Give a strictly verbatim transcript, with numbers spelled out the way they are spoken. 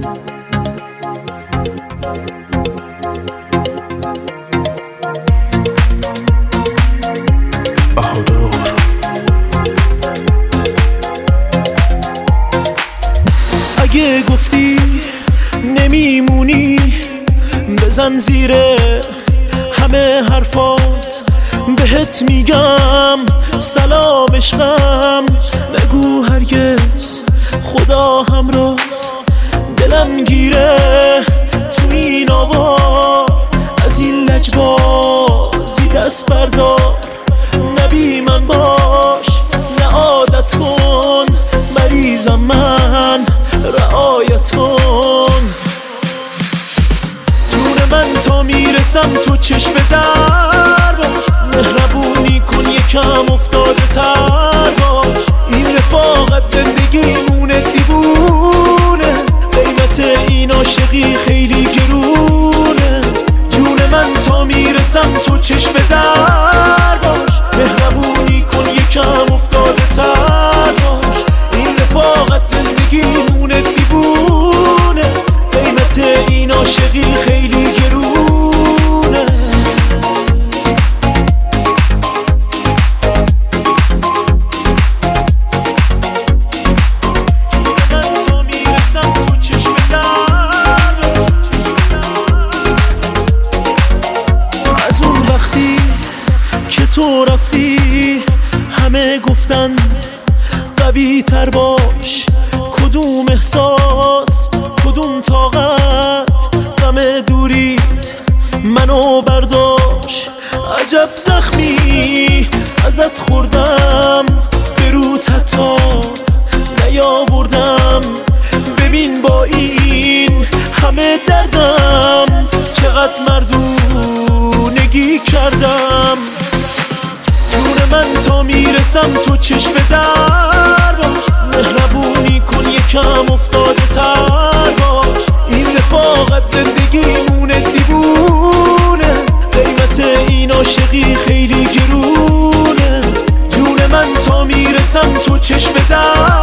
اگه گفتی نمیمونی بزن زیر همه حرفات، بهت میگم سلام عشقم، نگو هرگز خدا همراهت. دلم گیره تو این آوار، از این لجبازی دست بردار. نبی من باش نه عادت کن، مریضم من رعایت کن. جون من تا میرسم تو چشم در باش، مهربونی کن یکم افتاده تر باش. این رفاقت زندگیمونه دیوونه، قیمت این عاشقی خیلی گرونه. جون من تا میرسم تو چشم در باش، مهربونی کن یکم افتاده تر باش. این رفاقت زندگیمونه دیوونه، قیمت این عاشقی خیلی گرونه. از اون وقتی که تو رفتی همه گفتن قوی تر باش. کدوم احساس کدوم طاقت، غم دوریت منو برداشت. عجب زخمی ازت خوردم، به روت حتی نیاوردم. ببین با این همه دردم چقدر مردونگی کردم. جون من تا میرسم تو چشم در باش، مهربونی کن یکم افتاده تر باش. این رفاقت زندگیمونه دیوونه، قیمت این عاشقی خیلی گرونه. جون من تا میرسم تو چشم در